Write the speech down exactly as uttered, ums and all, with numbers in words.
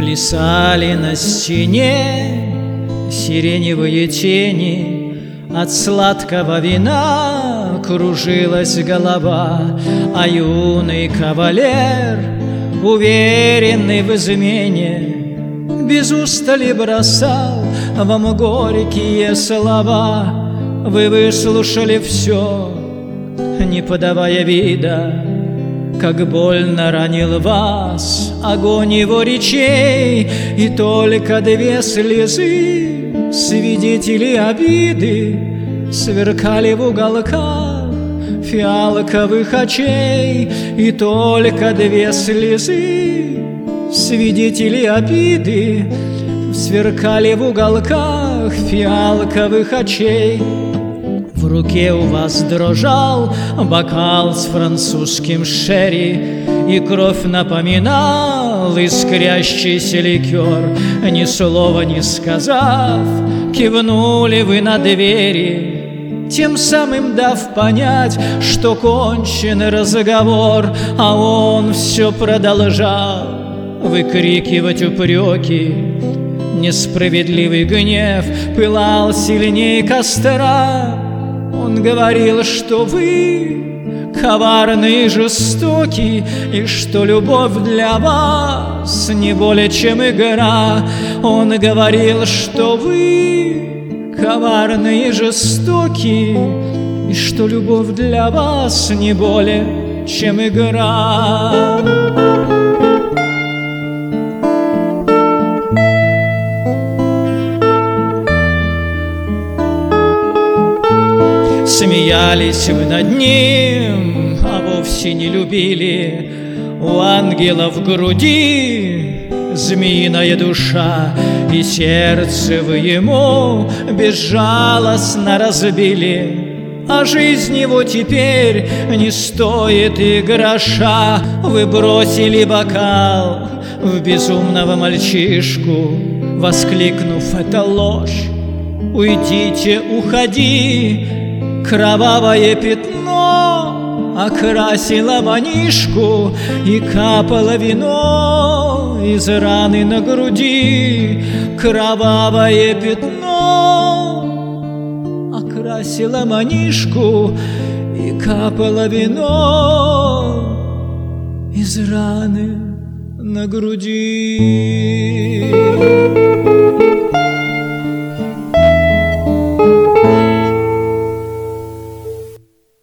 Плясали на стене сиреневые тени, от сладкого вина кружилась голова, а юный кавалер, уверенный в измене, без устали бросал вам горькие слова. Вы выслушали все, не подавая вида, как больно ранил вас огонь его речей, и только две слезы, свидетели обиды, сверкали в уголках фиалковых очей, и только две слезы, свидетели обиды, сверкали в уголках фиалковых очей. В руке у вас дрожал бокал с французским шерри, и кровь напоминал искрящийся ликер. Ни слова не сказав, кивнули вы на двери, тем самым дав понять, что кончен разговор. А он все продолжал выкрикивать упреки. Несправедливый гнев пылал сильнее костра. Он говорил, что вы коварны и жестоки, и что любовь для вас не более чем игра. Он говорил, что вы коварны и жестоки, и что любовь для вас не более чем игра. Смеялись вы над ним, а вовсе не любили. У ангела в груди змеиная душа, и сердце вы ему безжалостно разбили. А жизнь его теперь не стоит и гроша. Вы бросили бокал в безумного мальчишку, воскликнув: это ложь, уйдите, уходи. Кровавое пятно окрасило манишку, и капало вино из раны на груди. Кровавое пятно окрасило манишку, и капало вино из раны на груди.